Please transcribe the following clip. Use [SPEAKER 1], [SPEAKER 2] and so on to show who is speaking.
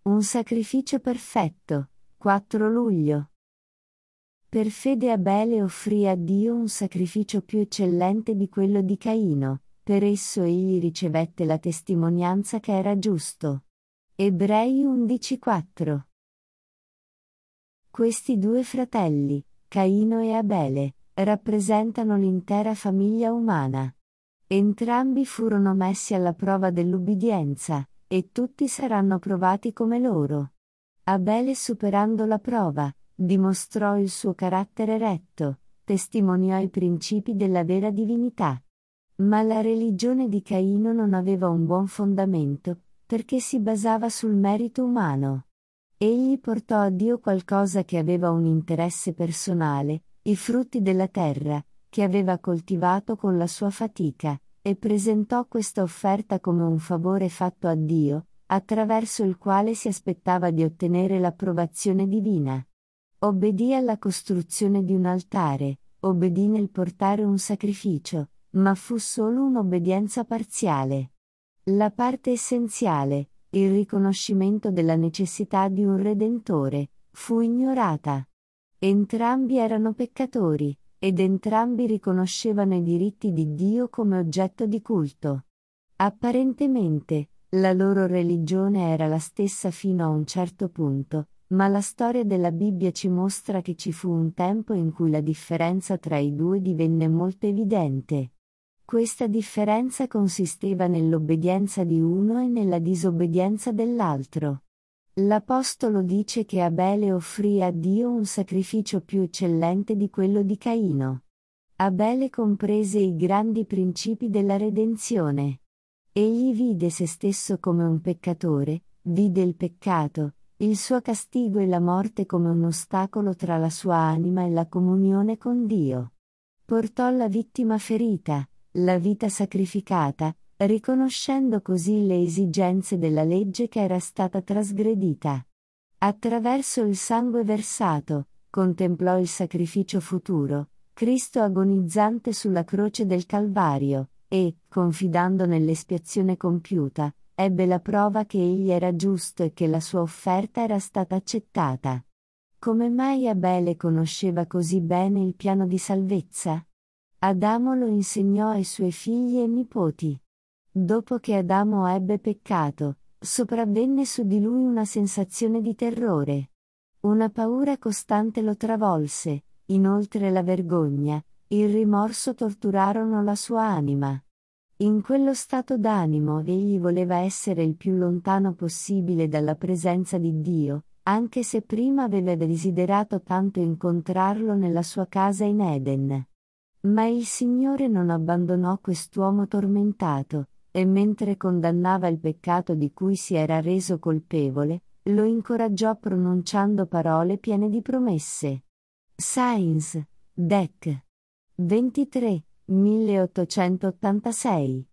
[SPEAKER 1] Un sacrificio perfetto. 4 luglio. Per fede Abele offrì a Dio un sacrificio più eccellente di quello di Caino, per esso egli ricevette la testimonianza che era giusto. Ebrei 11:4. Questi due fratelli, Caino e Abele, rappresentano l'intera famiglia umana. Entrambi furono messi alla prova dell'ubbidienza, e tutti saranno provati come loro. Abele, superando la prova, dimostrò il suo carattere retto, testimoniò i principi della vera divinità. Ma la religione di Caino non aveva un buon fondamento, perché si basava sul merito umano. Egli portò a Dio qualcosa che aveva un interesse personale, i frutti della terra, che aveva coltivato con la sua fatica, e presentò questa offerta come un favore fatto a Dio, attraverso il quale si aspettava di ottenere l'approvazione divina. Obbedì alla costruzione di un altare, obbedì nel portare un sacrificio, ma fu solo un'obbedienza parziale. La parte essenziale, il riconoscimento della necessità di un Redentore, fu ignorata. Entrambi erano peccatori, ed entrambi riconoscevano i diritti di Dio come oggetto di culto. Apparentemente, la loro religione era la stessa fino a un certo punto, ma la storia della Bibbia ci mostra che ci fu un tempo in cui la differenza tra i due divenne molto evidente. Questa differenza consisteva nell'obbedienza di uno e nella disobbedienza dell'altro. L'Apostolo dice che Abele offrì a Dio un sacrificio più eccellente di quello di Caino. Abele comprese i grandi principi della redenzione. Egli vide se stesso come un peccatore, vide il peccato, il suo castigo e la morte come un ostacolo tra la sua anima e la comunione con Dio. Portò la vittima ferita, la vita sacrificata, riconoscendo così le esigenze della legge che era stata trasgredita. Attraverso il sangue versato, contemplò il sacrificio futuro, Cristo agonizzante sulla croce del Calvario, e, confidando nell'espiazione compiuta, ebbe la prova che egli era giusto e che la sua offerta era stata accettata. Come mai Abele conosceva così bene il piano di salvezza? Adamo lo insegnò ai suoi figli e nipoti. Dopo che Adamo ebbe peccato, sopravvenne su di lui una sensazione di terrore. Una paura costante lo travolse, inoltre la vergogna, il rimorso torturarono la sua anima. In quello stato d'animo egli voleva essere il più lontano possibile dalla presenza di Dio, anche se prima aveva desiderato tanto incontrarlo nella sua casa in Eden. Ma il Signore non abbandonò quest'uomo tormentato, e mentre condannava il peccato di cui si era reso colpevole, lo incoraggiò pronunciando parole piene di promesse. Sainz, Dec. 23, 1886